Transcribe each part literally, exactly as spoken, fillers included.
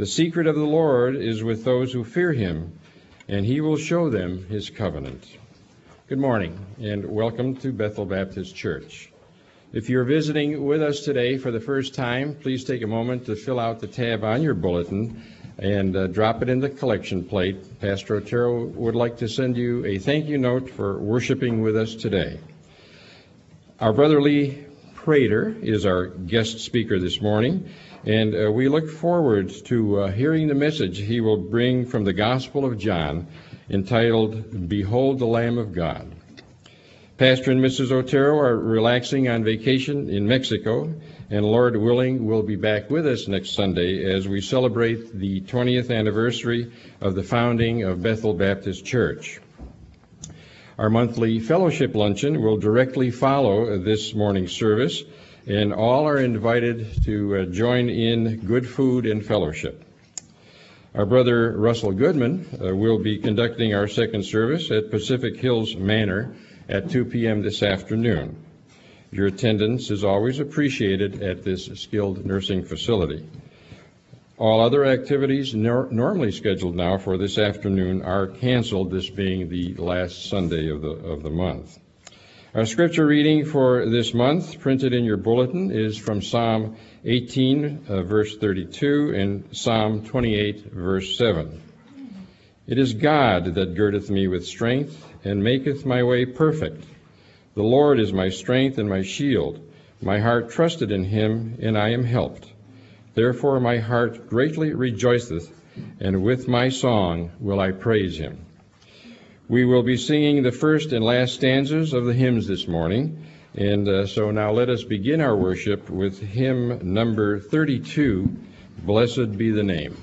The secret of the Lord is with those who fear him, and he will show them his covenant. Good morning, and welcome to Bethel Baptist Church. If you're visiting with us today for the first time, please take a moment to fill out the tab on your bulletin and uh, drop it in the collection plate. Pastor Otero would like to send you a thank you note for worshiping with us today. Our brother Lee Prater is our guest speaker this morning, and uh, we look forward to uh, hearing the message he will bring from the Gospel of John, entitled, Behold the Lamb of God. Pastor and Missus Otero are relaxing on vacation in Mexico, and Lord willing, will be back with us next Sunday as we celebrate the twentieth anniversary of the founding of Bethel Baptist Church. Our monthly fellowship luncheon will directly follow this morning's service, and all are invited to uh, join in good food and fellowship. Our brother Russell Goodman uh, will be conducting our second service at Pacific Hills Manor at two p.m. this afternoon. Your attendance is always appreciated at this skilled nursing facility. All other activities nor- normally scheduled now for this afternoon are canceled, this being the last Sunday of the, of the month. Our scripture reading for this month, printed in your bulletin, is from Psalm eighteen, uh, verse thirty-two, and Psalm twenty-eight, verse seven. It is God that girdeth me with strength, and maketh my way perfect. The Lord is my strength and my shield. My heart trusted in him, and I am helped. Therefore my heart greatly rejoiceth, and with my song will I praise him. We will be singing the first and last stanzas of the hymns this morning, and uh, so now let us begin our worship with hymn number thirty-two, Blessed Be the Name.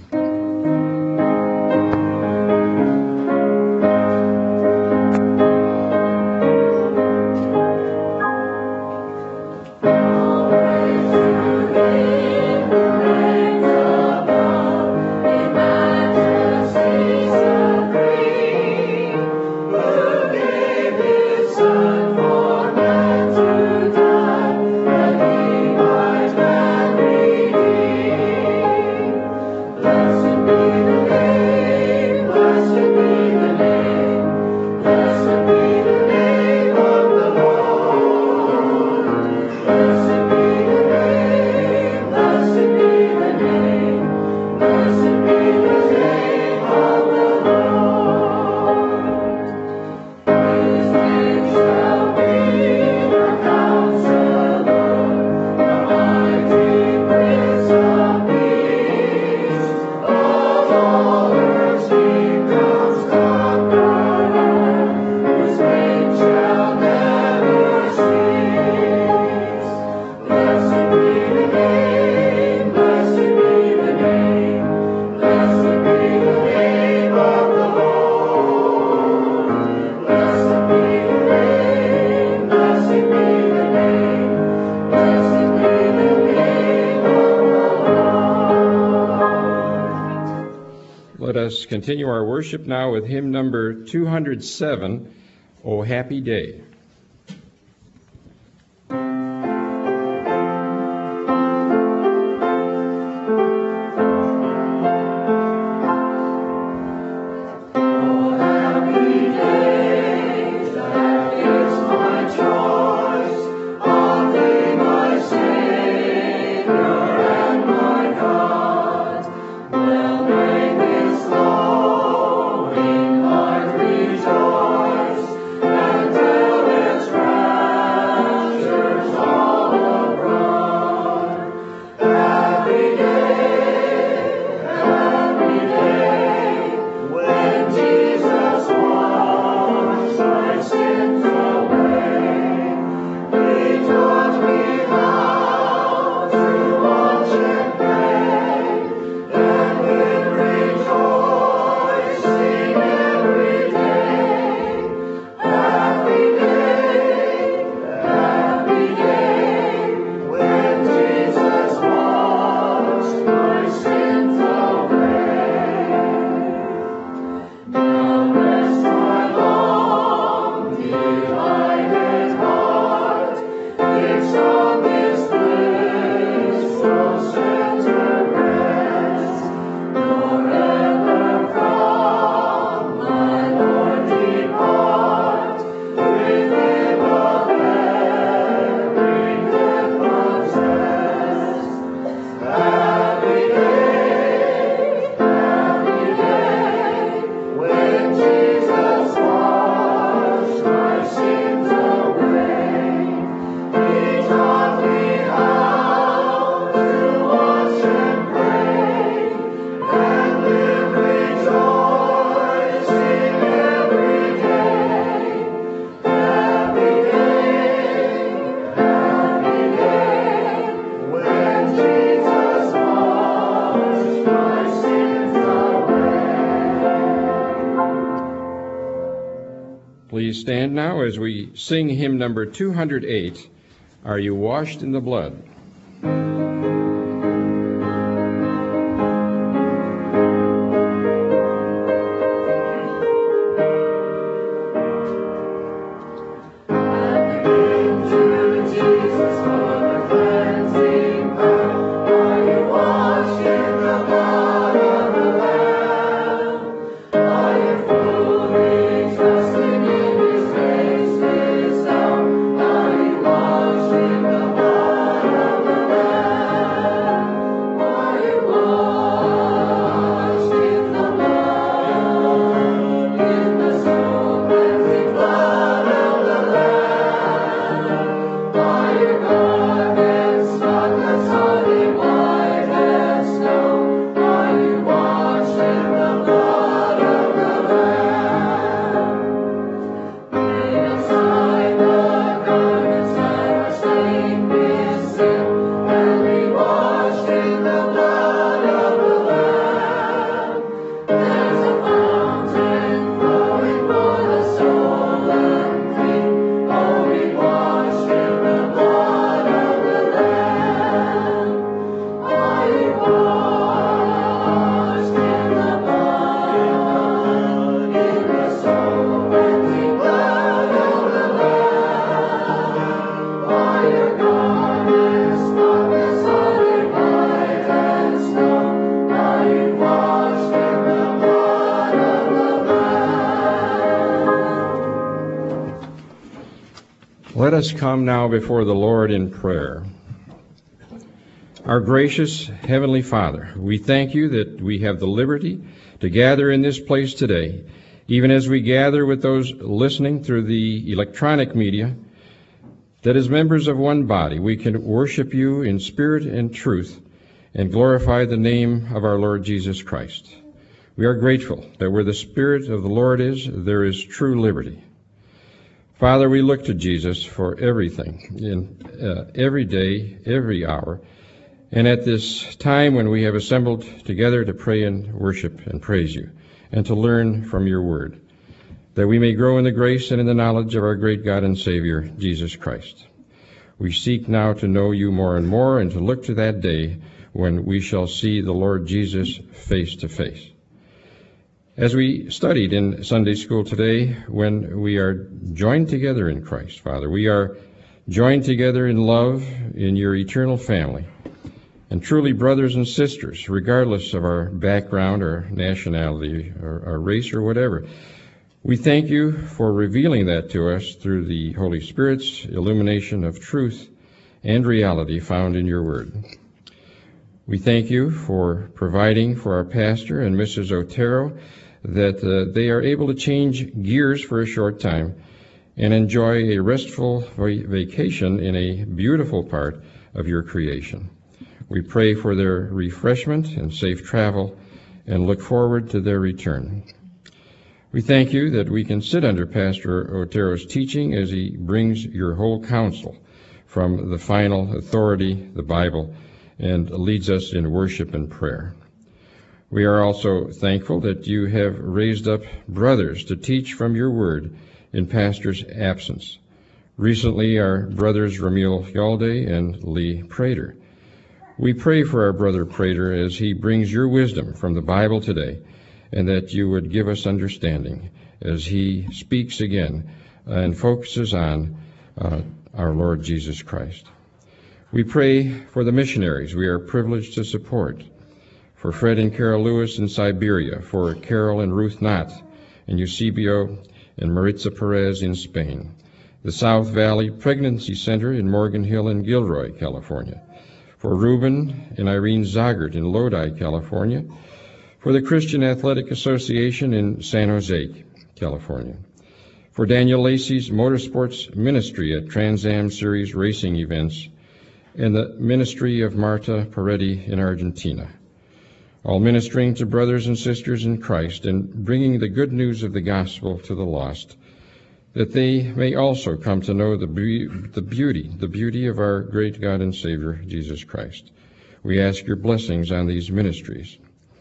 Continue our worship now with hymn number two hundred seven, O Happy Day. Rejoice, and tell Please stand now as we sing hymn number two hundred eight, Are You Washed in the Blood? Let us come now before the Lord in prayer. Our gracious Heavenly Father, we thank you that we have the liberty to gather in this place today, even as we gather with those listening through the electronic media, that as members of one body we can worship you in spirit and truth and glorify the name of our Lord Jesus Christ. We are grateful that where the Spirit of the Lord is, there is true liberty. Father, we look to Jesus for everything, in uh, every day, every hour, and at this time when we have assembled together to pray and worship and praise you, and to learn from your word, that we may grow in the grace and in the knowledge of our great God and Savior, Jesus Christ. We seek now to know you more and more, and to look to that day when we shall see the Lord Jesus face to face. As we studied in Sunday school today, when we are joined together in Christ, Father, we are joined together in love in your eternal family, and truly brothers and sisters, regardless of our background or nationality or our race or whatever. We thank you for revealing that to us through the Holy Spirit's illumination of truth and reality found in your word. We thank you for providing for our pastor and Missus Otero that uh, they are able to change gears for a short time and enjoy a restful vacation in a beautiful part of your creation. We pray for their refreshment and safe travel and look forward to their return. We thank you that we can sit under Pastor Otero's teaching as he brings your whole counsel from the final authority, the Bible, and leads us in worship and prayer. We are also thankful that you have raised up brothers to teach from your word in Pastor's absence. Recently, our brothers Ramil Yalde and Lee Prater. We pray for our brother Prater as he brings your wisdom from the Bible today, and that you would give us understanding as he speaks again and focuses on uh, our Lord Jesus Christ. We pray for the missionaries we are privileged to support, for Fred and Carol Lewis in Siberia, for Carol and Ruth Knott in Eusebio and Maritza Perez in Spain, the South Valley Pregnancy Center in Morgan Hill and Gilroy, California, for Reuben and Irene Zogert in Lodi, California, for the Christian Athletic Association in San Jose, California, for Daniel Lacey's Motorsports Ministry at Trans Am Series racing events, and the ministry of Marta Peretti in Argentina, all ministering to brothers and sisters in Christ and bringing the good news of the gospel to the lost, that they may also come to know the, be- the beauty, the beauty of our great God and Savior, Jesus Christ. We ask your blessings on these ministries.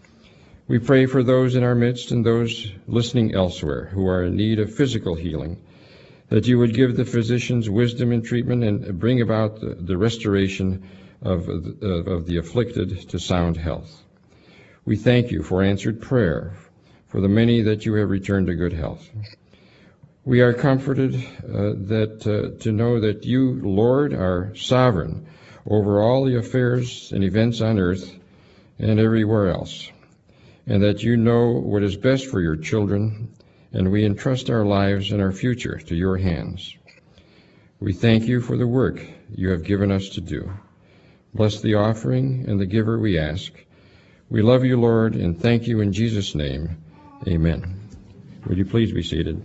We pray for those in our midst and those listening elsewhere who are in need of physical healing, that you would give the physicians wisdom in treatment and bring about the, the restoration of, uh, of the afflicted to sound health. We thank you for answered prayer, for the many that you have returned to good health. We are comforted uh, that uh, to know that you, Lord, are sovereign over all the affairs and events on earth and everywhere else, and that you know what is best for your children, and we entrust our lives and our future to your hands. We thank you for the work you have given us to do. Bless the offering and the giver, we ask. We love you, Lord, and thank you in Jesus' name. Amen. Would you please be seated?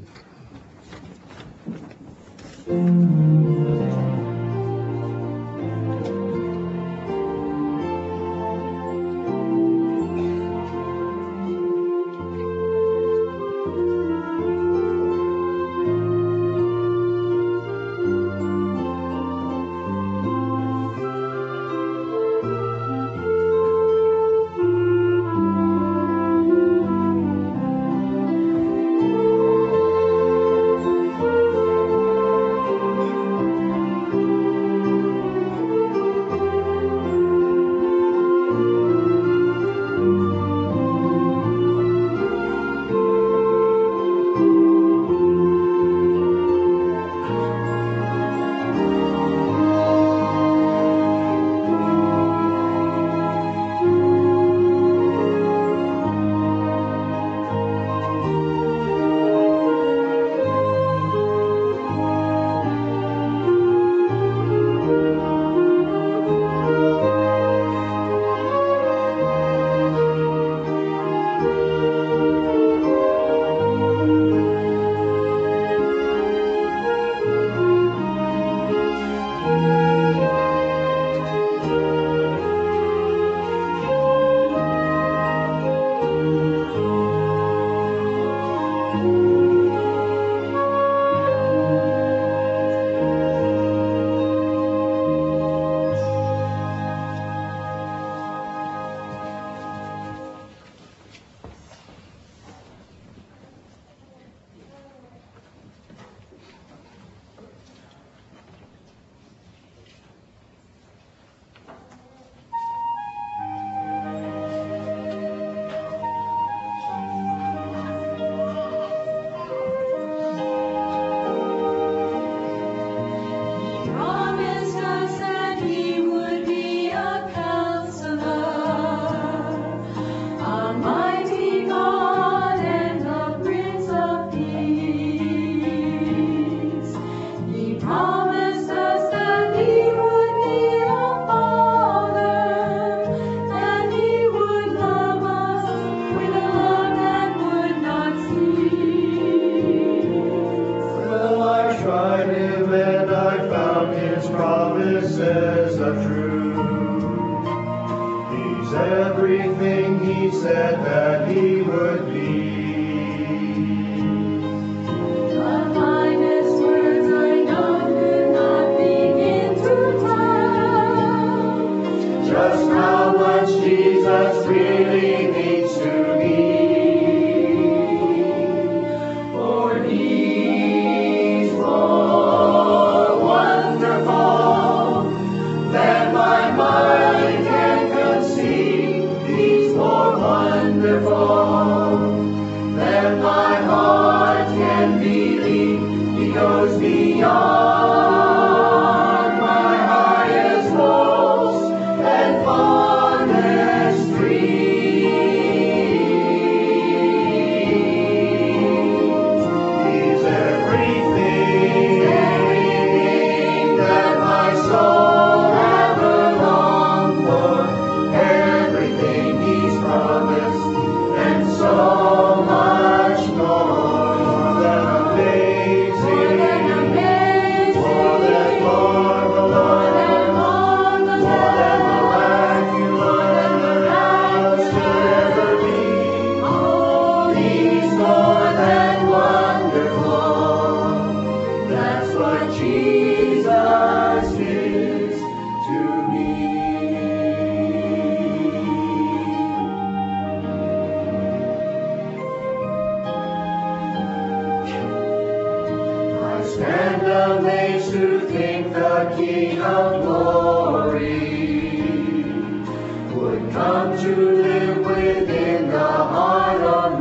Beyond my highest hopes and fondest dreams. the King of glory would come to live within the heart of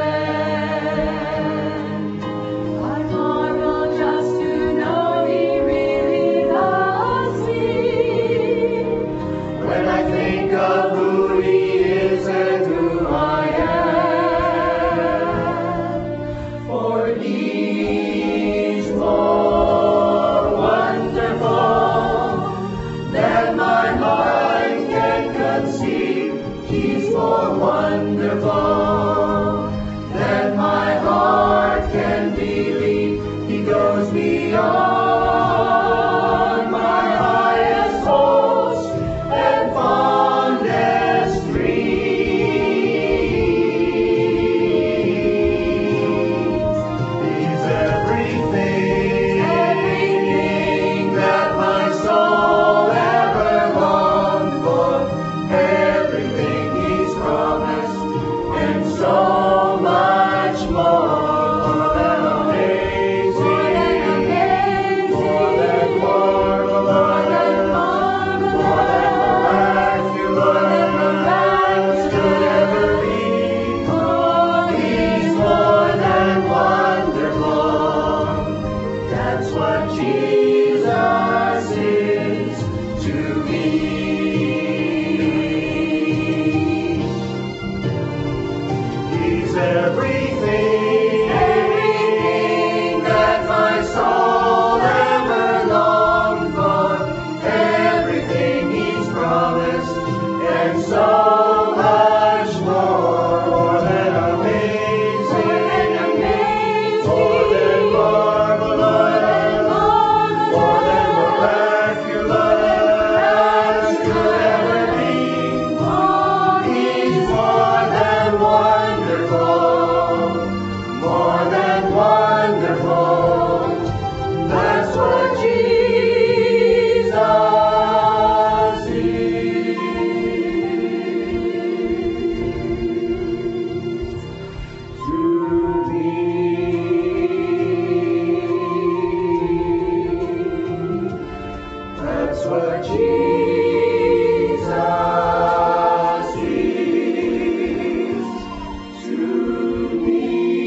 man. I marvel just to know he really loves me. When I think of who he is and who I am, for he's more wonderful than my mind can conceive. He's more wonderful than my heart can believe. He goes beyond my highest hopes and fondest dreams. He's everything, everything that my soul ever longed for, everything he's promised, and so much more. More than amazing, more than marvelous, more than miraculous could ever be. He's more than wonderful. That's what Jesus is to me. He's everything, everything that my soul ever longed for, everything he's promised, and so much more. More than amazing, more than marvelous, more than miraculous could ever be. He's more than wonderful, more than wonderful. That's what Jesus is to me. That's what Jesus is to me.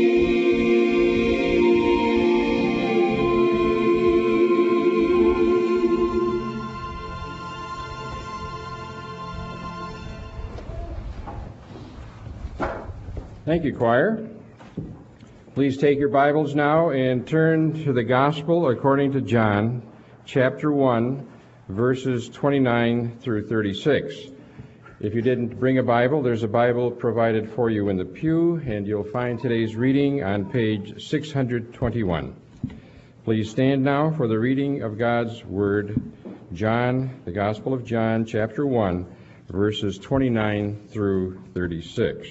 Thank you, choir. Please take your Bibles now and turn to the Gospel according to John, chapter one, verses twenty-nine through thirty-six. If you didn't bring a Bible, there's a Bible provided for you in the pew, and you'll find today's reading on page six hundred twenty-one. Please stand now for the reading of God's Word, John, the Gospel of John, chapter one, verses twenty-nine through thirty-six.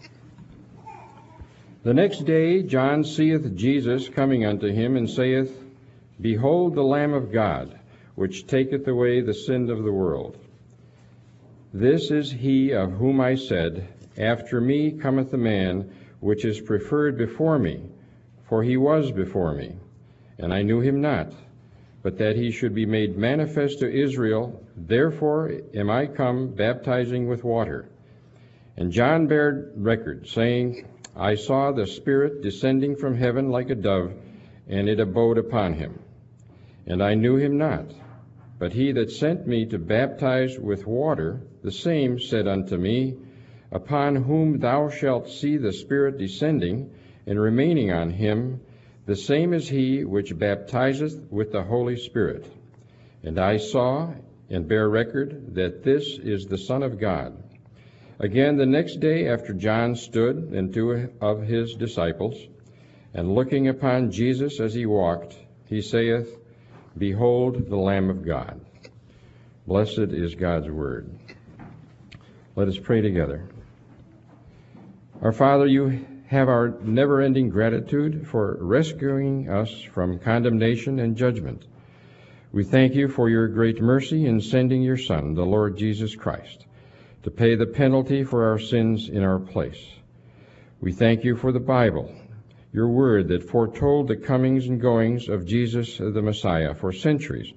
The next day John seeth Jesus coming unto him, and saith, Behold the Lamb of God, which taketh away the sin of the world. This is he of whom I said, After me cometh a man, which is preferred before me, for he was before me, and I knew him not, but that he should be made manifest to Israel. Therefore am I come baptizing with water. And John bare record, saying, I saw the Spirit descending from heaven like a dove, and it abode upon him. And I knew him not. But he that sent me to baptize with water, the same said unto me, Upon whom thou shalt see the Spirit descending and remaining on him, the same is he which baptizeth with the Holy Spirit. And I saw and bear record that this is the Son of God. Again the next day after John stood, and two of his disciples, and looking upon Jesus as he walked, he saith, Behold the Lamb of God. Blessed is God's Word. Let us pray together. Our Father, you have our never-ending gratitude for rescuing us from condemnation and judgment. We thank you for your great mercy in sending your Son, the Lord Jesus Christ, to pay the penalty for our sins in our place. We thank you for the Bible, your word that foretold the comings and goings of Jesus the Messiah for centuries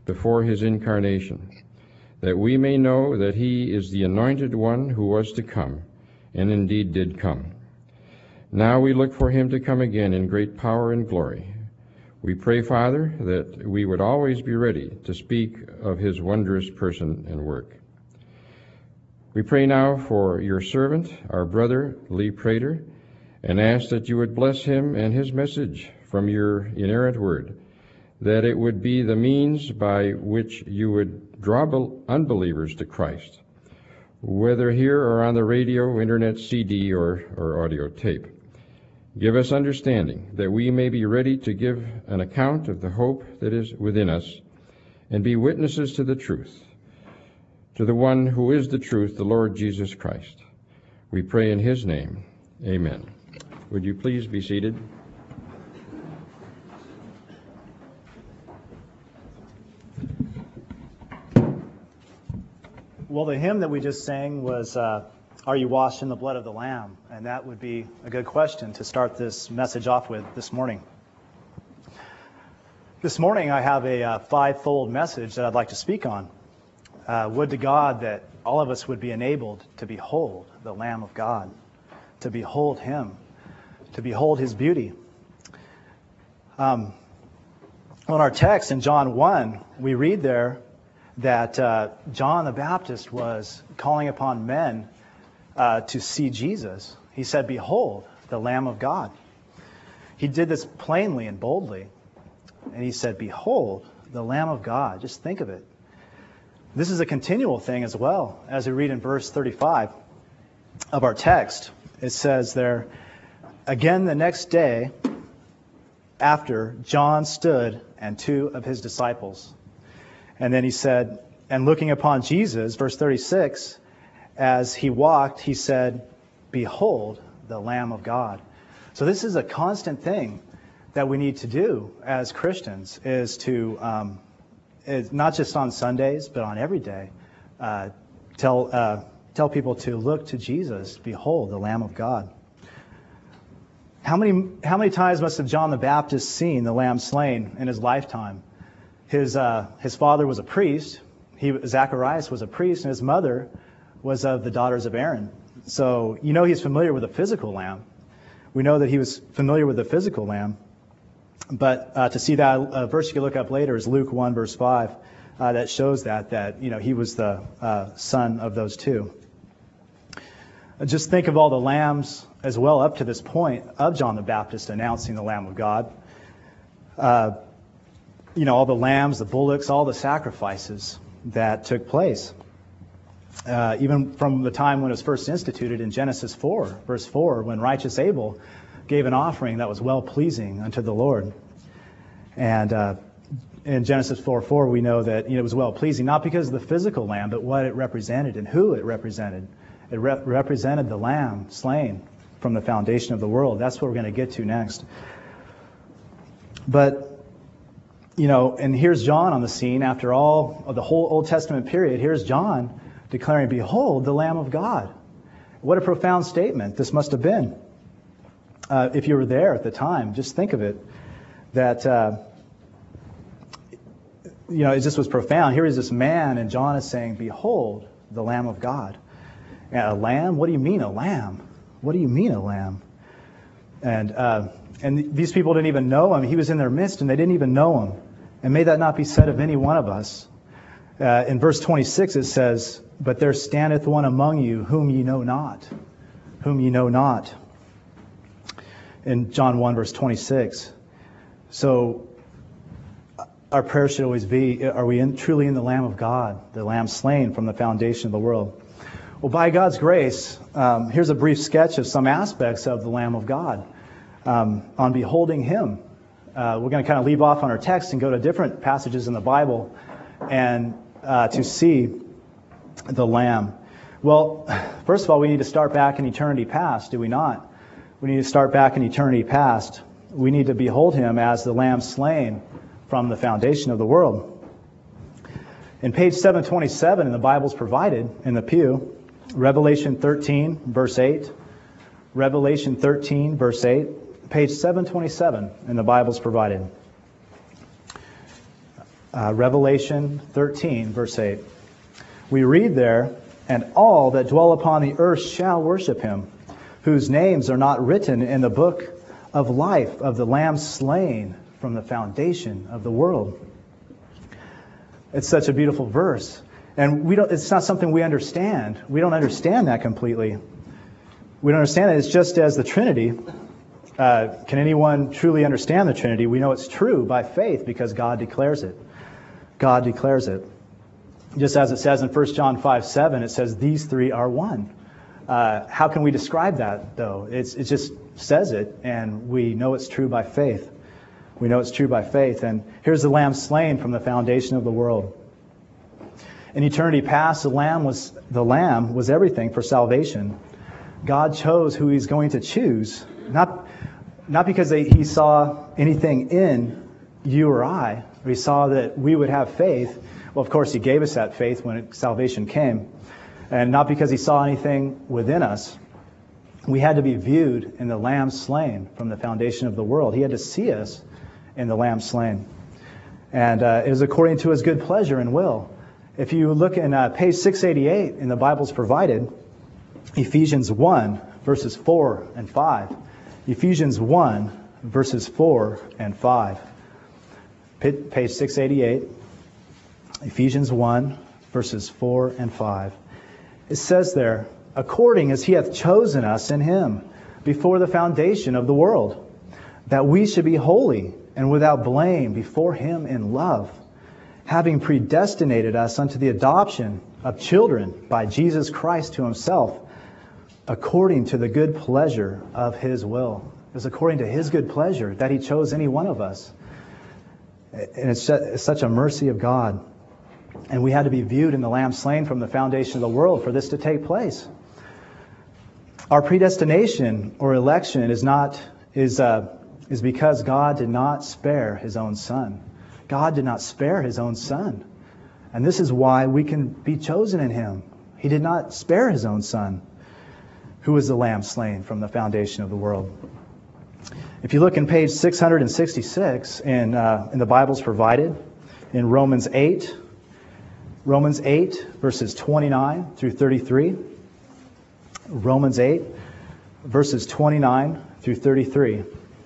before his incarnation, that we may know that he is the anointed one who was to come, and indeed did come. Now we look for him to come again in great power and glory. We pray, Father, that we would always be ready to speak of his wondrous person and work. We pray now for your servant, our brother Lee Prater, and ask that you would bless him and his message from your inerrant word, that it would be the means by which you would draw unbelievers to Christ, whether here or on the radio, internet, C D, or, or audio tape. Give us understanding that we may be ready to give an account of the hope that is within us and be witnesses to the truth, to the one who is the truth, the Lord Jesus Christ. We pray in his name. Amen. Would you please be seated? Well, the hymn that we just sang was, uh, Are You Washed in the Blood of the Lamb? And that would be a good question to start this message off with this morning. This morning I have a uh, five-fold message that I'd like to speak on. Uh, would to God that all of us would be enabled to behold the Lamb of God, to behold him, to behold his beauty. Um, on our text in John one, we read there that uh, John the Baptist was calling upon men uh, to see Jesus. He said, "Behold, the Lamb of God." He did this plainly and boldly. And he said, "Behold, the Lamb of God." Just think of it. This is a continual thing as well. As we read in verse thirty-five of our text, it says there, "Again the next day after, John stood and two of his disciples." And then he said, and looking upon Jesus, verse thirty-six, as he walked, he said, "Behold, the Lamb of God." So this is a constant thing that we need to do as Christians, is to, um, is not just on Sundays, but on every day, uh, tell, uh, tell people to look to Jesus, behold, the Lamb of God. How many, how many times must have John the Baptist seen the Lamb slain in his lifetime? His, uh, his father was a priest. He, Zacharias was a priest, and his mother was of the daughters of Aaron. So you know he's familiar with a physical lamb. We know that he was familiar with the physical lamb. But uh, to see that uh, verse you can look up later is Luke one, verse five. Uh, that shows that, that you know, he was the uh, son of those two. Uh, just think of all the lambs as well up to this point of John the Baptist announcing the Lamb of God. Uh, you know, all the lambs, the bullocks, all the sacrifices that took place. Uh, even from the time when it was first instituted in Genesis four, verse four, when righteous Abel gave an offering that was well-pleasing unto the Lord. And uh, in Genesis four four, we know that you know, it was well-pleasing, not because of the physical lamb, but what it represented and who it represented. It re- represented the lamb slain from the foundation of the world. That's what we're going to get to next. But You know, and here's John on the scene after all of the whole Old Testament period. Here's John declaring, "Behold, the Lamb of God." What a profound statement this must have been. Uh, if you were there at the time, just think of it. That, uh, you know, it just was profound. Here is this man, and John is saying, "Behold, the Lamb of God." And a lamb? What do you mean a lamb? What do you mean a lamb? And uh, and these people didn't even know him. He was in their midst, and they didn't even know him. And may that not be said of any one of us. Uh, in verse twenty-six it says, "But there standeth one among you whom ye know not." Whom ye know not. In John one, verse twenty-six. So our prayer should always be, are we in, truly in the Lamb of God, the Lamb slain from the foundation of the world? Well, by God's grace, um, here's a brief sketch of some aspects of the Lamb of God. Um, on beholding him, uh, we're going to kind of leave off on our text and go to different passages in the Bible and uh, to see the Lamb. Well, first of all, we need to start back in eternity past, do we not? We need to start back in eternity past. We need to behold him as the Lamb slain from the foundation of the world. In page seven twenty-seven in the Bible's provided in the pew, Revelation thirteen, verse eight. Revelation thirteen, verse eight. Page seven twenty-seven in the Bible's provided. uh, Revelation thirteen, verse eight. We read there, "And all that dwell upon the earth shall worship him, whose names are not written in the book of life of the Lamb slain from the foundation of the world." It's such a beautiful verse. And we don't, it's not something we understand. We don't understand that completely. We don't understand it. It's just as the Trinity. Uh, can anyone truly understand the Trinity? We know it's true by faith because God declares it. God declares it. Just as it says in First John five seven, it says, "These three are one." Uh, how can we describe that, though? It's, it just says it, and we know it's true by faith. We know it's true by faith. And here's the Lamb slain from the foundation of the world. In eternity past, the Lamb was the Lamb was everything for salvation. God chose who He's going to choose, not not because they, He saw anything in you or I, or He saw that we would have faith. Well, of course, He gave us that faith when salvation came, and not because He saw anything within us. We had to be viewed in the Lamb slain from the foundation of the world. He had to see us in the Lamb slain, and uh, it was according to His good pleasure and will. If you look in uh, page six eighty-eight in the Bibles provided, Ephesians one, verses four and five. Ephesians one, verses four and five. Page six eighty-eight. Ephesians one, verses four and five. It says there, "According as He hath chosen us in Him before the foundation of the world, that we should be holy and without blame before Him in love, having predestinated us unto the adoption of children by Jesus Christ to Himself, according to the good pleasure of His will." It was according to His good pleasure that He chose any one of us. And it's such a mercy of God. And we had to be viewed in the Lamb slain from the foundation of the world for this to take place. Our predestination or election is not is uh, is because God did not spare His own Son. God did not spare His own Son. And this is why we can be chosen in Him. He did not spare His own Son, who was the Lamb slain from the foundation of the world. If you look in page six sixty-six in, uh, in the Bibles provided, in Romans eight, Romans eight, verses twenty-nine through thirty-three. Romans eight, verses twenty-nine through thirty-three.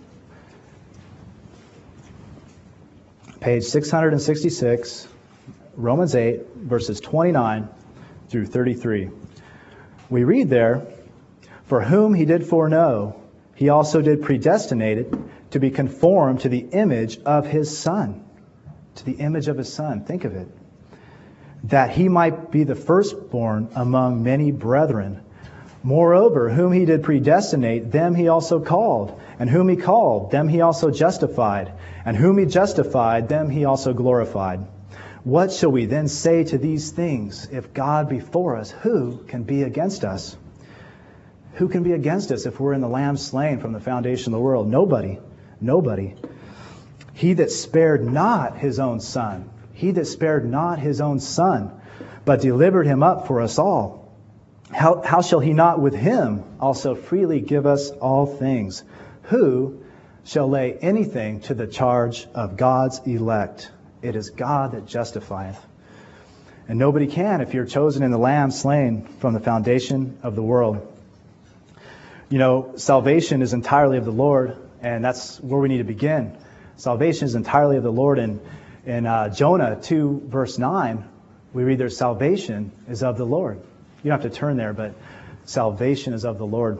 Page six sixty-six, Romans eight, verses twenty-nine through thirty-three. We read there, "For whom He did foreknow, He also did predestinate to be conformed to the image of His Son." To the image of His Son. Think of it. "That He might be the firstborn among many brethren. Moreover, whom He did predestinate, them He also called. And whom He called, them He also justified. And whom He justified, them He also glorified. What shall we then say to these things? If God be for us, who can be against us?" Who can be against us if we're in the Lamb slain from the foundation of the world? Nobody. Nobody. "He that spared not His own Son, He that spared not His own Son, but delivered Him up for us all, how, how shall He not with Him also freely give us all things? Who shall lay anything to the charge of God's elect? It is God that justifieth." And nobody can if you're chosen in the Lamb slain from the foundation of the world. You know, salvation is entirely of the Lord, and that's where we need to begin. Salvation is entirely of the Lord. And in uh, Jonah two, verse nine, we read there, "Salvation is of the Lord." You don't have to turn there, but salvation is of the Lord.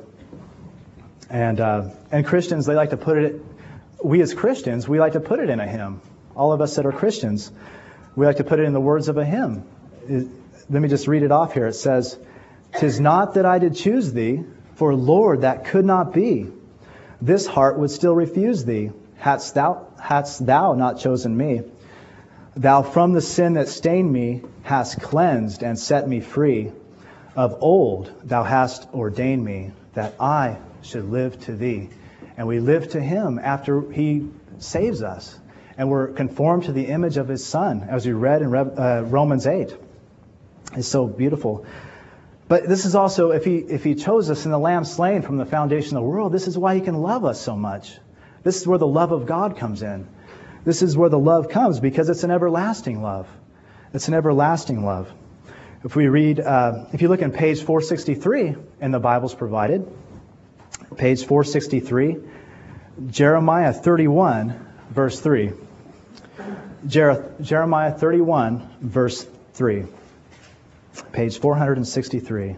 And uh, and Christians, they like to put it, we as Christians, we like to put it in a hymn. All of us that are Christians, we like to put it in the words of a hymn. It, let me just read it off here. It says, "'Tis not that I did choose Thee, for Lord, that could not be. This heart would still refuse Thee, hadst Thou, hadst thou not chosen me. Thou from the sin that stained me hast cleansed and set me free. Of old Thou hast ordained me, that I should live to Thee." And we live to Him after He saves us. And we're conformed to the image of His Son, as we read in uh, Romans eight. It's so beautiful. But this is also, if he, if he chose us in the Lamb slain from the foundation of the world, this is why He can love us so much. This is where the love of God comes in. This is where the love comes, because it's an everlasting love. It's an everlasting love. If we read, uh, if you look on page four sixty-three in the Bibles provided, page four sixty-three, Jeremiah thirty-one, verse three. Jer- Jeremiah thirty-one, verse three. Page four sixty-three.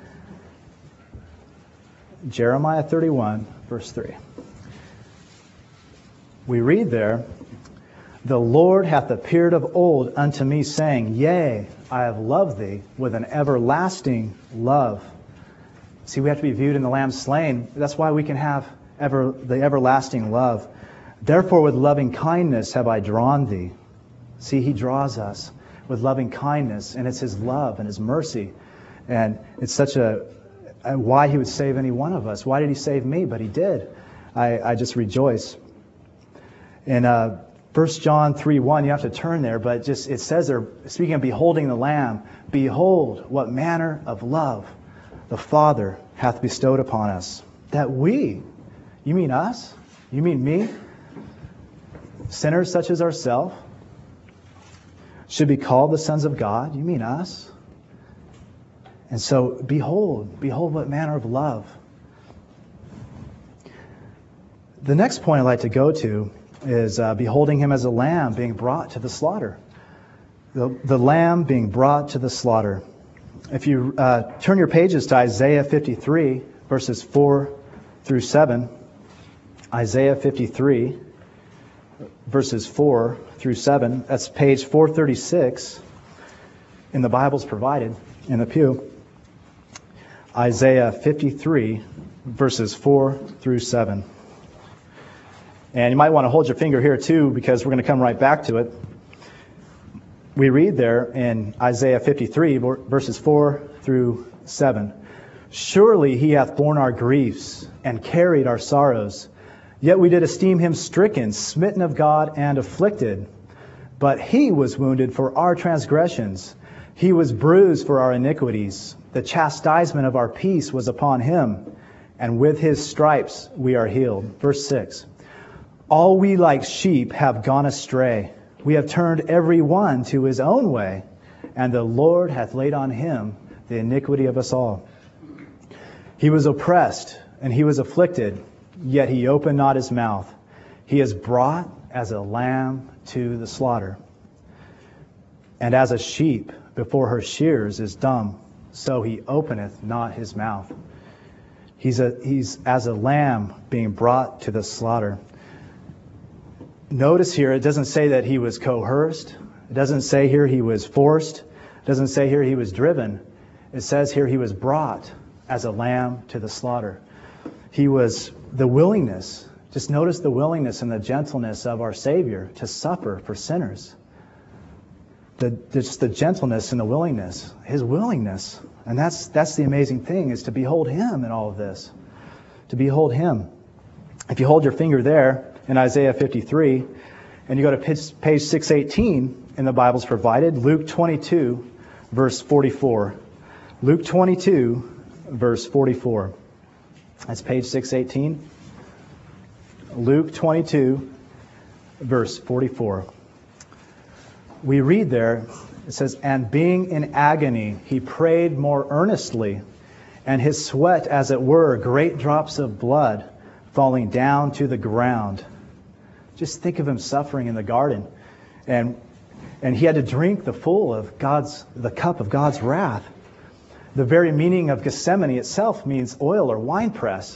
Jeremiah thirty-one, verse three. We read there, "The Lord hath appeared of old unto me, saying, Yea, I have loved thee with an everlasting love." See, we have to be viewed in the Lamb slain. That's why we can have ever the everlasting love. "Therefore with loving kindness have I drawn thee." See, He draws us with loving kindness, and it's His love and His mercy. And it's such a, a why He would save any one of us. Why did He save me? But He did. I, I just rejoice. In uh, First John three one, you have to turn there, but just it says there, speaking of beholding the Lamb, "Behold, what manner of love the Father hath bestowed upon us, that we," you mean us? You mean me? "Sinners such as ourselves, should be called the sons of God." You mean us? And so, behold, behold what manner of love. The next point I'd like to go to is uh, beholding Him as a lamb being brought to the slaughter. The, the lamb being brought to the slaughter. If you uh, turn your pages to Isaiah fifty-three, verses four through seven. Isaiah fifty-three, verses four through seven. That's page four thirty-six in the Bibles provided in the pew. Isaiah fifty-three, verses four through seven. And you might want to hold your finger here too, because we're going to come right back to it. We read there in Isaiah fifty-three, verses four through seven. "Surely He hath borne our griefs and carried our sorrows. Yet we did esteem Him stricken, smitten of God, and afflicted. But He was wounded for our transgressions. He was bruised for our iniquities. The chastisement of our peace was upon Him, and with His stripes we are healed." Verse six. "All we like sheep have gone astray. We have turned every one to his own way, and the Lord hath laid on Him the iniquity of us all. He was oppressed, and He was afflicted, yet He opened not His mouth. He is brought as a lamb to the slaughter. And as a sheep before her shears is dumb, so He openeth not His mouth." He's, a, he's as a lamb being brought to the slaughter. Notice here, it doesn't say that He was coerced. It doesn't say here He was forced. It doesn't say here He was driven. It says here He was brought as a lamb to the slaughter. He was the willingness. Just notice the willingness and the gentleness of our Savior to suffer for sinners. The, just the gentleness and the willingness. His willingness. And that's, that's the amazing thing, is to behold Him in all of this. To behold Him. If you hold your finger there, in Isaiah fifty-three, and you go to page six eighteen in the Bibles provided, Luke twenty-two, verse forty-four. Luke twenty-two, verse forty-four. That's page six eighteen. Luke twenty-two, verse forty-four. We read there, it says, "And being in agony, He prayed more earnestly, and His sweat, as it were, great drops of blood, falling down to the ground." Just think of Him suffering in the garden. And and He had to drink the full of God's the cup of God's wrath. The very meaning of Gethsemane itself means oil or winepress.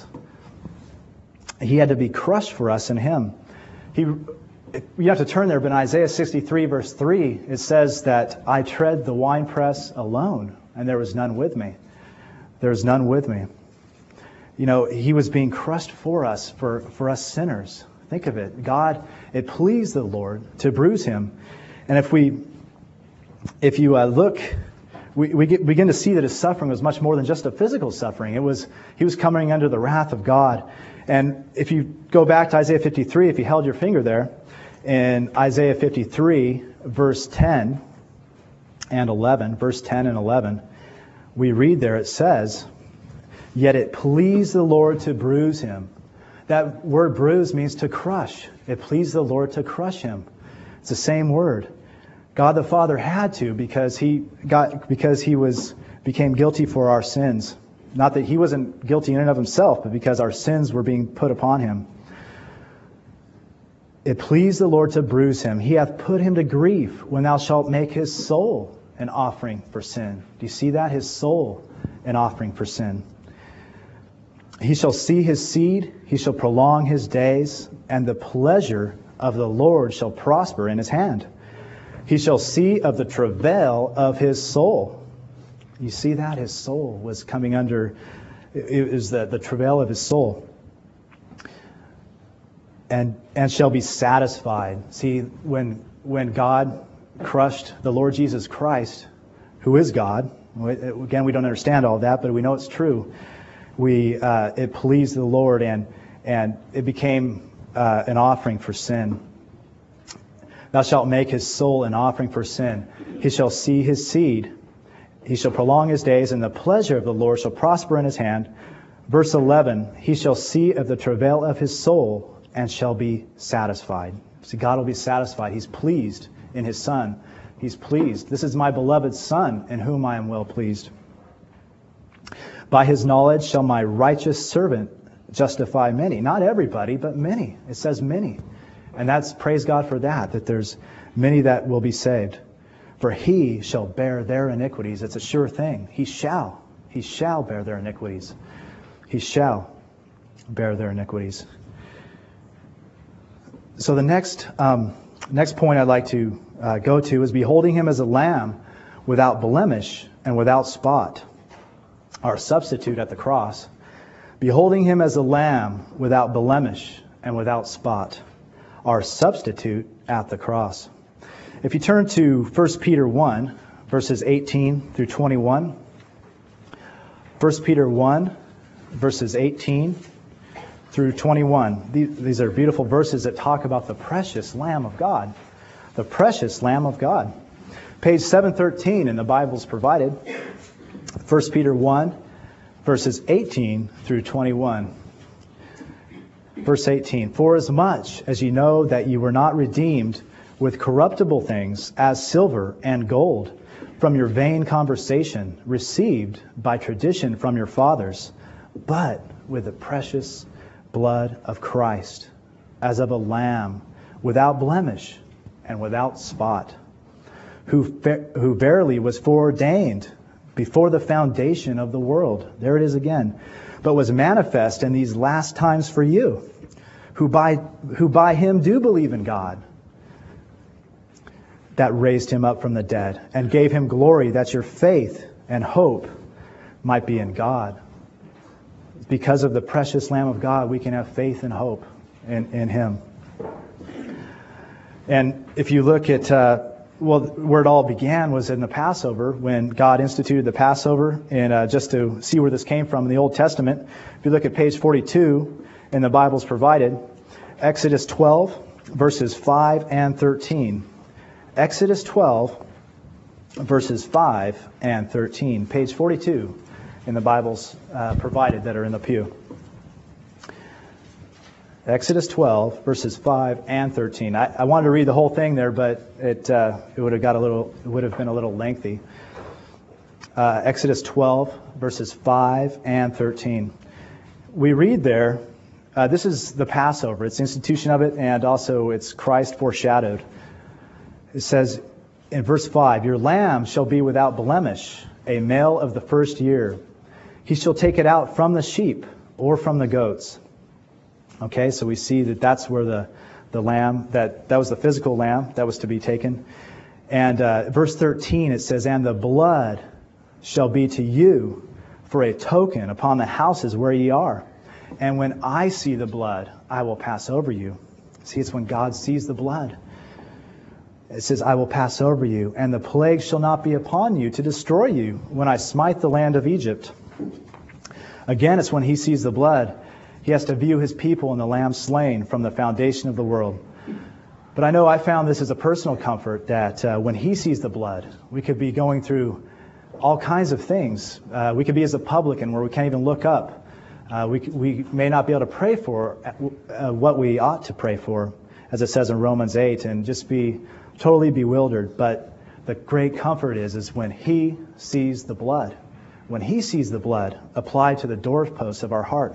He had to be crushed for us in Him. He you have to turn there, but in Isaiah sixty-three, verse three, it says that I tread the winepress alone, and there was none with me. There was none with me. You know, He was being crushed for us, for, for us sinners. Think of it. God, it pleased the Lord to bruise Him. And if we, if you uh, look, we, we get, begin to see that His suffering was much more than just a physical suffering. It was, He was coming under the wrath of God. And if you go back to Isaiah fifty-three, if you held your finger there, in Isaiah fifty-three, verse ten and eleven, verse ten and eleven, we read there, it says, "Yet it pleased the Lord to bruise Him. That word bruise means to crush. It pleased the Lord to crush him. It's the same word. God the Father had to because he got because he was became guilty for our sins. Not that he wasn't guilty in and of himself, but because our sins were being put upon him. It pleased the Lord to bruise him. He hath put him to grief when thou shalt make his soul an offering for sin. Do you see that? His soul an offering for sin. He shall see his seed, he shall prolong his days, and the pleasure of the Lord shall prosper in his hand. He shall see of the travail of his soul. You see that? His soul was coming under, it was the, the travail of his soul. And and shall be satisfied. See, when when God crushed the Lord Jesus Christ, who is God, again, we don't understand all of that, but we know it's true. We uh, it pleased the Lord, and and it became uh, an offering for sin. Thou shalt make his soul an offering for sin. He shall see his seed. He shall prolong his days, and the pleasure of the Lord shall prosper in his hand. Verse eleven, he shall see of the travail of his soul, and shall be satisfied. See, God will be satisfied. He's pleased in his Son. He's pleased. This is my beloved Son, in whom I am well pleased. By his knowledge shall my righteous servant justify many. Not everybody, but many. It says many. And that's, praise God for that, that there's many that will be saved. For he shall bear their iniquities. It's a sure thing. He shall. He shall bear their iniquities. He shall bear their iniquities. So the next um, next point I'd like to uh, go to is beholding him as a lamb without blemish and without spot. Our substitute at the cross. Beholding him as a lamb without blemish and without spot. Our substitute at the cross. If you turn to First Peter one, verses eighteen through twenty-one. First Peter one, verses eighteen through twenty-one. These are beautiful verses that talk about the precious Lamb of God. The precious Lamb of God. Page seven thirteen in the Bible's provided. First Peter one, verses eighteen through twenty-one. Verse eighteen. For as much as ye know that ye were not redeemed with corruptible things, as silver and gold, from your vain conversation, received by tradition from your fathers, but with the precious blood of Christ, as of a lamb, without blemish and without spot, who, who verily was foreordained before the foundation of the world. There it is again. But was manifest in these last times for you, who by, who by him do believe in God, that raised him up from the dead, and gave him glory, that your faith and hope might be in God. Because of the precious Lamb of God, we can have faith and hope in, in him. And if you look at, uh, well, where it all began was in the Passover, when God instituted the Passover. And uh, just to see where this came from in the Old Testament, if you look at page forty-two in the Bible's provided, Exodus twelve, verses five and thirteen. Exodus twelve, verses five and thirteen. Page forty-two in the Bibles uh, provided that are in the pew. Exodus twelve, verses five and thirteen. I, I wanted to read the whole thing there, but it uh, it would have got a little it would have been a little lengthy. Uh, Exodus twelve, verses five and thirteen. We read there. Uh, this is the Passover. It's the institution of it, and also it's Christ foreshadowed. It says in verse five, your lamb shall be without blemish, a male of the first year. He shall take it out from the sheep or from the goats. Okay, so we see that that's where the, the lamb, that, that was the physical lamb that was to be taken. And uh, verse thirteen, it says, and the blood shall be to you for a token upon the houses where ye are. And when I see the blood, I will pass over you. See, it's when God sees the blood. It says, I will pass over you, and the plague shall not be upon you to destroy you when I smite the land of Egypt. Again, it's when he sees the blood. He has to view his people and the lamb slain from the foundation of the world. But I know I found this as a personal comfort that uh, when he sees the blood, we could be going through all kinds of things. Uh, we could be as a publican where we can't even look up. Uh, we, we may not be able to pray for uh, what we ought to pray for, as it says in Romans eight, and just be totally bewildered. But the great comfort is, is when He sees the blood, when He sees the blood applied to the doorposts of our heart.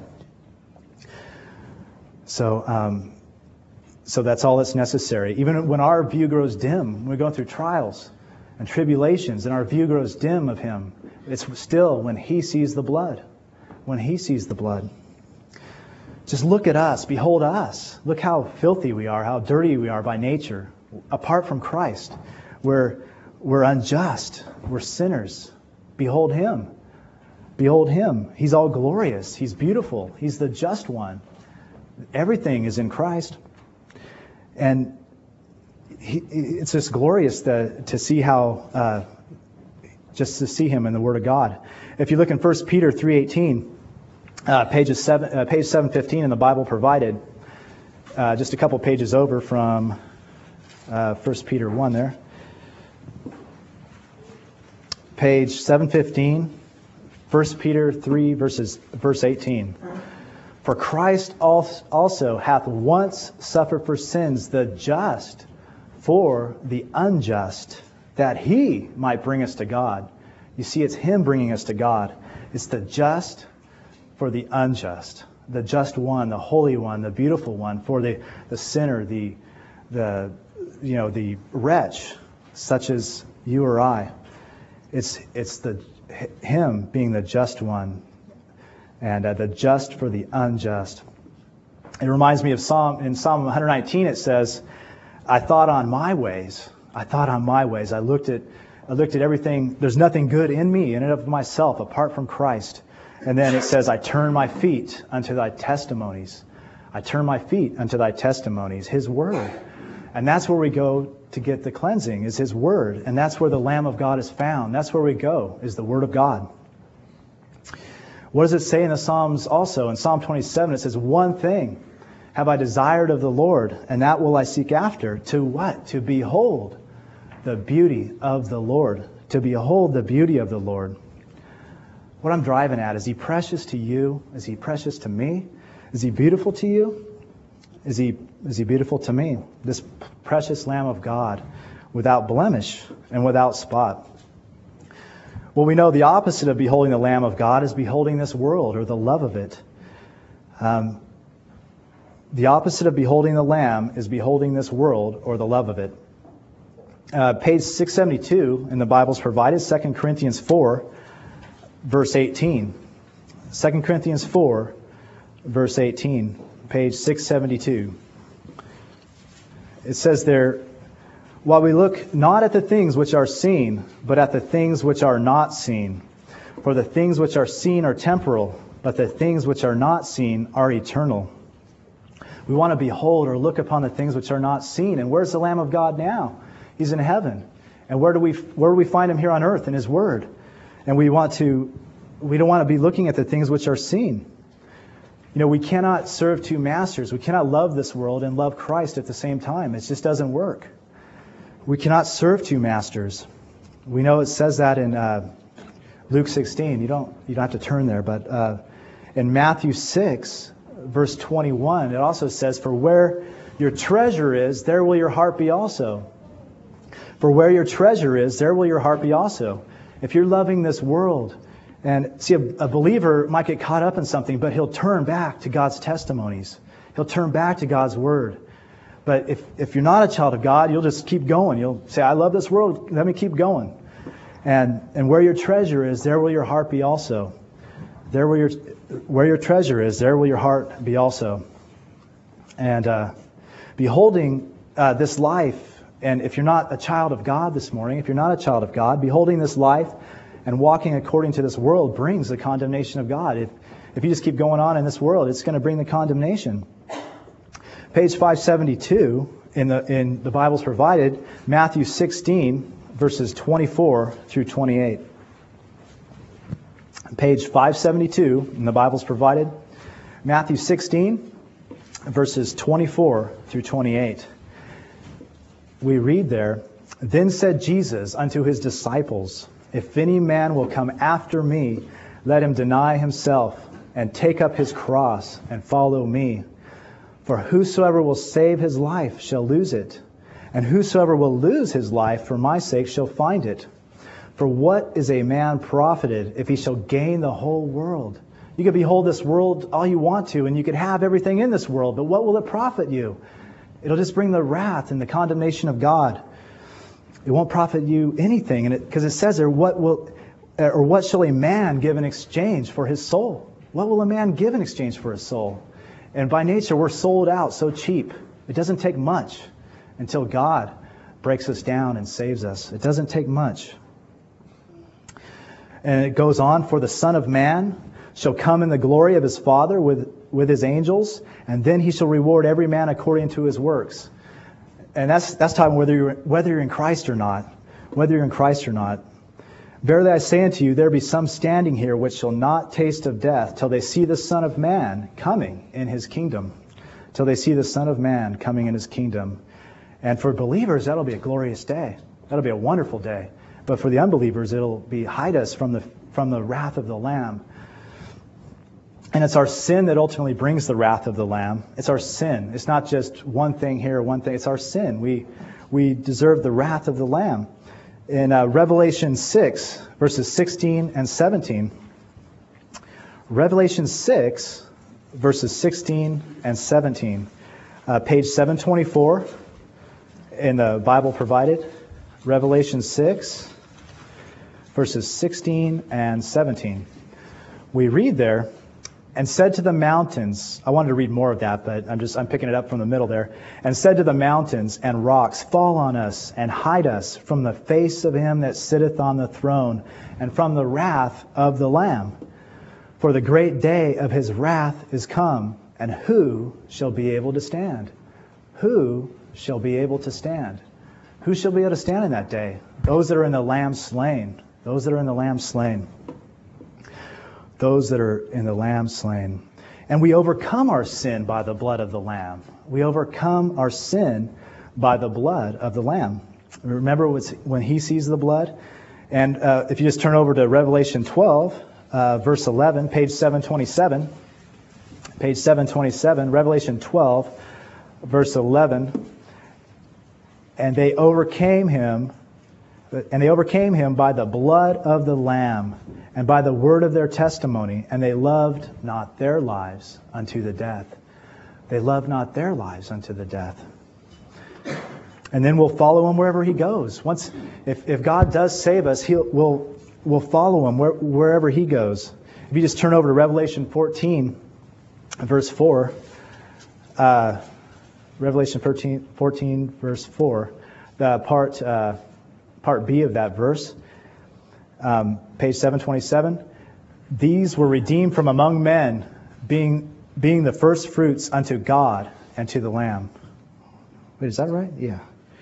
So, um, so that's all that's necessary. Even when our view grows dim, when we're going through trials and tribulations, and our view grows dim of Him, it's still when He sees the blood. When He sees the blood. Just look at us. Behold us. Look how filthy we are, how dirty we are by nature. Apart from Christ, we're, we're unjust. We're sinners. Behold Him. Behold Him. He's all glorious. He's beautiful. He's the just one. Everything is in Christ. And he, it's just glorious to, to see how, uh, just to see Him in the Word of God. If you look in First Peter three eighteen, uh, pages seven, uh, page seven fifteen in the Bible provided, uh, just a couple pages over from uh, First Peter one there. Page seven fifteen, First Peter three, verses, verse eighteen. For Christ also hath once suffered for sins, the just for the unjust, that He might bring us to God. You see, it's Him bringing us to God. It's the just for the unjust. The just one, the holy one, the beautiful one, for the, the sinner, the, the, you know, the wretch, such as you or I. It's, it's the, Him being the just one, and uh, the just for the unjust. It reminds me of Psalm, in Psalm one nineteen it says, I thought on my ways. I thought on my ways. I looked at I looked at everything. There's nothing good in me, in and of myself, apart from Christ. And then it says, I turn my feet unto thy testimonies. I turn my feet unto thy testimonies, His word. And that's where we go to get the cleansing, is His word. And that's where the Lamb of God is found. That's where we go, is the word of God. What does it say in the Psalms also? In Psalm twenty-seven, it says, one thing have I desired of the Lord, and that will I seek after. To what? To behold the beauty of the Lord. To behold the beauty of the Lord. What I'm driving at, is He precious to you? Is He precious to me? Is He beautiful to you? Is He, is He beautiful to me? This precious Lamb of God, without blemish and without spot. Well, we know the opposite of beholding the Lamb of God is beholding this world, or the love of it. Um, the opposite of beholding the Lamb is beholding this world, or the love of it. Uh, page six seventy-two in the Bible's provided, Second Corinthians four, verse eighteen. Second Corinthians four, verse eighteen, page six seventy-two. It says there, while we look not at the things which are seen, but at the things which are not seen. For the things which are seen are temporal, but the things which are not seen are eternal. We want to behold or look upon the things which are not seen. And where's the Lamb of God now? He's in heaven. And where do we where do we find Him here on earth? In His Word. And we want to we don't want to be looking at the things which are seen. You know, we cannot serve two masters. We cannot love this world and love Christ at the same time. It just doesn't work. We cannot serve two masters. We know it says that in uh, Luke sixteen. You don't you don't have to turn there, but uh, in Matthew six, verse twenty-one, it also says, "For where your treasure is, there will your heart be also." For where your treasure is, there will your heart be also. If you're loving this world, and see, a, a believer might get caught up in something, but he'll turn back to God's testimonies. He'll turn back to God's Word. But if, if you're not a child of God, you'll just keep going. You'll say, I love this world, let me keep going. And and where your treasure is, there will your heart be also. There where your where your treasure is, there will your heart be also. And uh, beholding uh, this life, and if you're not a child of God this morning, if you're not a child of God, beholding this life and walking according to this world brings the condemnation of God. If if you just keep going on in this world, it's going to bring the condemnation. Page five seventy-two in the in the Bible's provided, Matthew sixteen, verses twenty-four through twenty-eight. Page five seventy-two in the Bible's provided, Matthew sixteen, verses twenty-four through twenty-eight. We read there, "Then said Jesus unto His disciples, If any man will come after me, let him deny himself, and take up his cross and follow me. For whosoever will save his life shall lose it, and whosoever will lose his life for my sake shall find it. For what is a man profited if he shall gain the whole world? You could behold this world all you want to, and you could have everything in this world, but what will it profit you? It'll just bring the wrath and the condemnation of God. It won't profit you anything, and because it, it says there, what will, or what shall a man give in exchange for his soul? What will a man give in exchange for his soul? And by nature, we're sold out so cheap. It doesn't take much until God breaks us down and saves us. It doesn't take much. And it goes on, for the Son of Man shall come in the glory of his Father with, with his angels, and then he shall reward every man according to his works. And that's that's talking whether you're whether you're in Christ or not. Whether you're in Christ or not. Verily I say unto you, there be some standing here which shall not taste of death till they see the Son of Man coming in his kingdom. Till they see the Son of Man coming in his kingdom. And for believers, that'll be a glorious day. That'll be a wonderful day. But for the unbelievers, it'll be hide us from the from the wrath of the Lamb. And it's our sin that ultimately brings the wrath of the Lamb. It's our sin. It's not just one thing here, one thing. It's our sin. We we deserve the wrath of the Lamb. In uh, Revelation six, verses sixteen and seventeen. Revelation six, verses sixteen and seventeen. Uh, page seven twenty-four in the Bible provided. Revelation six, verses sixteen and seventeen. We read there, and said to the mountains, I wanted to read more of that, but I'm just I'm picking it up from the middle there. And said to the mountains and rocks, fall on us and hide us from the face of him that sitteth on the throne and from the wrath of the Lamb. For the great day of his wrath is come, and who shall be able to stand? Who shall be able to stand? Who shall be able to stand in that day? Those that are in the Lamb slain. Those that are in the Lamb slain. Those that are in the Lamb slain. And we overcome our sin by the blood of the Lamb. We overcome our sin by the blood of the Lamb. Remember when he sees the blood? And uh, if you just turn over to Revelation twelve, uh, verse eleven, page seven twenty-seven. Page seven twenty-seven, Revelation twelve, verse eleven. And they overcame him, and they overcame him by the blood of the Lamb, and by the word of their testimony, and they loved not their lives unto the death. They loved not their lives unto the death. And then we'll follow him wherever he goes. Once, if, if God does save us, he'll we'll we'll follow him where, wherever he goes. If you just turn over to Revelation fourteen, verse four, uh, Revelation fourteen, fourteen, verse four, the part uh, part B of that verse. Um, page seven twenty-seven. These were redeemed from among men, being being the first fruits unto God and to the Lamb. Wait, is that right? Yeah.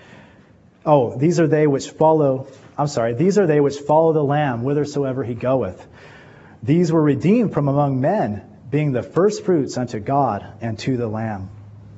Oh, these are they which follow. I'm sorry. These are they which follow the Lamb whithersoever he goeth. These were redeemed from among men, being the first fruits unto God and to the Lamb.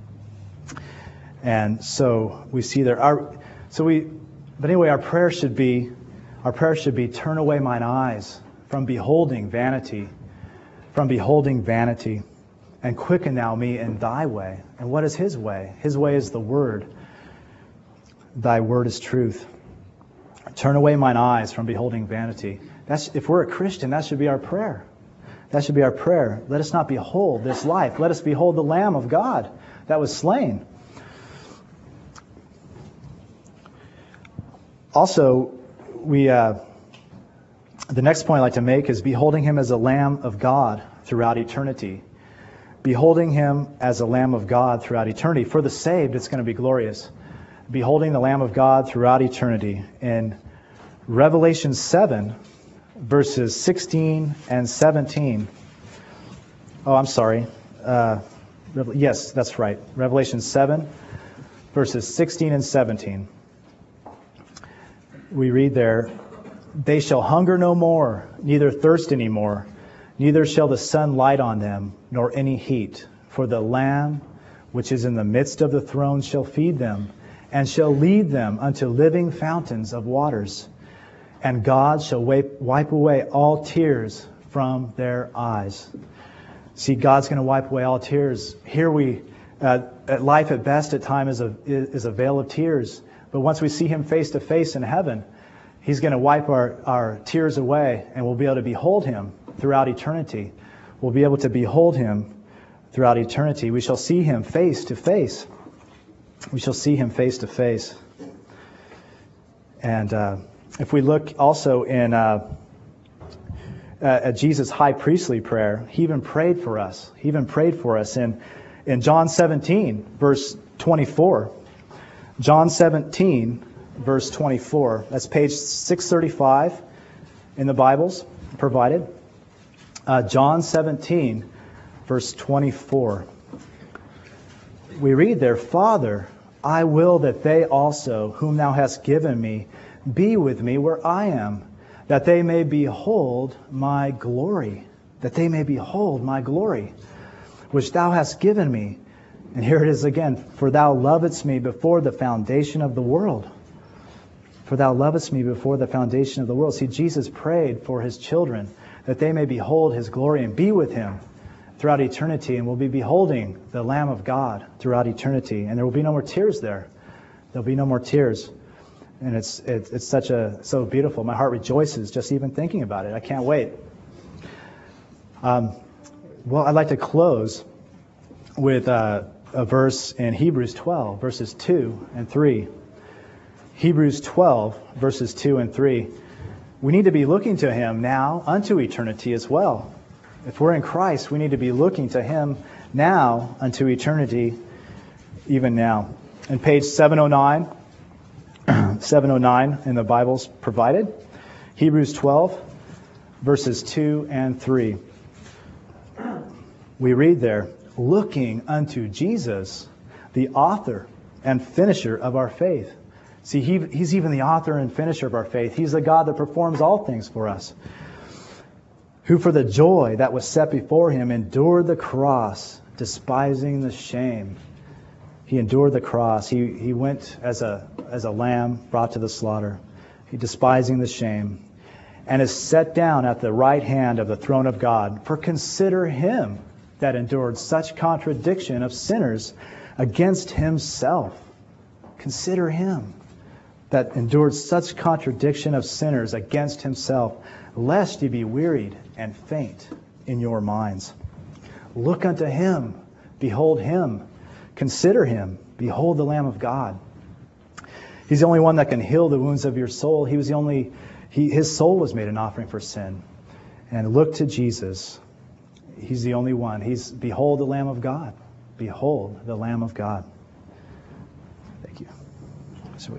And so we see there. Our so we. But anyway, our prayer should be. Our prayer should be, turn away mine eyes from beholding vanity, from beholding vanity, and quicken thou me in thy way. And what is his way? His way is the word. Thy word is truth. Turn away mine eyes from beholding vanity. That's, if we're a Christian, that should be our prayer. That should be our prayer. Let us not behold this life. Let us behold the Lamb of God that was slain. Also, We, uh, the next point I'd like to make is beholding him as a Lamb of God throughout eternity. Beholding him as a Lamb of God throughout eternity. For the saved, it's going to be glorious. Beholding the Lamb of God throughout eternity. In Revelation seven, verses sixteen and seventeen. Oh, I'm sorry. Uh, yes, that's right. Revelation seven, verses sixteen and seventeen. We read there, they shall hunger no more, neither thirst any more, neither shall the sun light on them, nor any heat. For the Lamb which is in the midst of the throne shall feed them, and shall lead them unto living fountains of waters. And God shall wipe, wipe away all tears from their eyes. See, God's going to wipe away all tears. Here we, uh, at life at best at time is a, is a veil of tears. But once we see Him face to face in heaven, He's going to wipe our, our tears away, and we'll be able to behold Him throughout eternity. We'll be able to behold Him throughout eternity. We shall see Him face to face. We shall see Him face to face. And uh, if we look also in uh, at Jesus' high priestly prayer, He even prayed for us. He even prayed for us in, in John seventeen, verse twenty-four. John seventeen, verse twenty-four. That's page six thirty-five in the Bibles provided. Uh, John seventeen, verse twenty-four. We read there, Father, I will that they also, whom Thou hast given me, be with me where I am, that they may behold my glory, that they may behold my glory, which Thou hast given me. And here it is again, for Thou lovedst me before the foundation of the world. For Thou lovedst me before the foundation of the world. See, Jesus prayed for His children, that they may behold His glory and be with Him throughout eternity, and we'll be beholding the Lamb of God throughout eternity, and there will be no more tears there. There'll be no more tears, and it's it's, it's such a so beautiful. My heart rejoices just even thinking about it. I can't wait. Um, well, I'd like to close with uh, a verse in Hebrews twelve, verses two and three. Hebrews twelve, verses two and three. We need to be looking to Him now unto eternity as well. If we're in Christ, we need to be looking to Him now unto eternity, even now. In page seven oh nine, seven oh nine in the Bibles provided, Hebrews twelve, verses two and three. We read there, looking unto Jesus, the author and finisher of our faith. See, he, He's even the author and finisher of our faith. He's the God that performs all things for us. Who for the joy that was set before Him endured the cross, despising the shame. He endured the cross. He, he went as a, as a lamb brought to the slaughter. He despising the shame. And is set down at the right hand of the throne of God. For consider Him that endured such contradiction of sinners against Himself. Consider Him that endured such contradiction of sinners against Himself, lest ye be wearied and faint in your minds. Look unto Him, behold Him, consider Him, behold the Lamb of God. He's the only one that can heal the wounds of your soul. He was the only, he, His soul was made an offering for sin. And look to Jesus. He's the only one. He's, behold the Lamb of God. Behold the Lamb of God. Thank you. So we,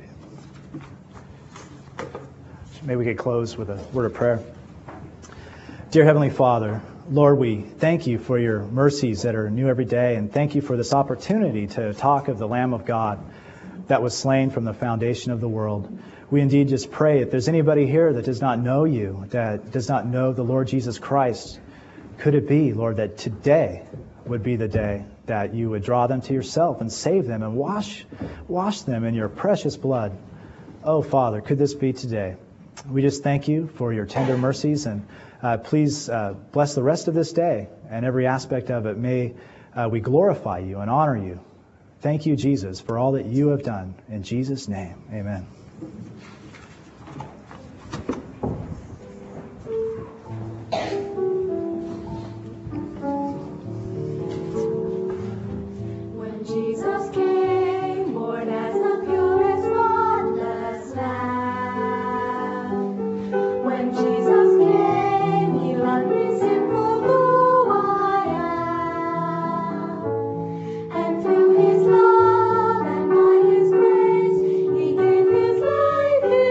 maybe we could close with a word of prayer. Dear Heavenly Father, Lord, we thank You for Your mercies that are new every day, and thank You for this opportunity to talk of the Lamb of God that was slain from the foundation of the world. We indeed just pray, if there's anybody here that does not know You, that does not know the Lord Jesus Christ, could it be, Lord, that today would be the day that You would draw them to Yourself and save them and wash, wash them in Your precious blood. Oh, Father, could this be today? We just thank You for Your tender mercies, and uh, please uh, bless the rest of this day and every aspect of it. May uh, we glorify You and honor You. Thank You, Jesus, for all that You have done. In Jesus' name, amen. When Jesus came, born as the purest, spotless Lamb. When Jesus came, He let me see who I am. And through His love and by His grace, He gave His life.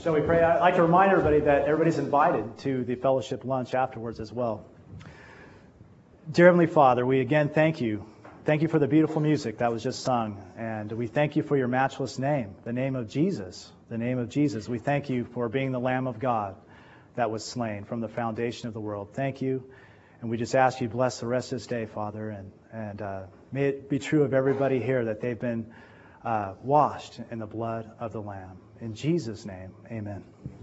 Shall we pray? I'd like to remind everybody that everybody's invited to the fellowship lunch afterwards as well. Dear Heavenly Father, we again thank you. Thank you for the beautiful music that was just sung. And we thank you for your matchless name, the name of Jesus. The name of Jesus. We thank you for being the Lamb of God that was slain from the foundation of the world. Thank you. And we just ask you to bless the rest of this day, Father. And, and uh, may it be true of everybody here that they've been uh, washed in the blood of the Lamb. In Jesus' name, amen.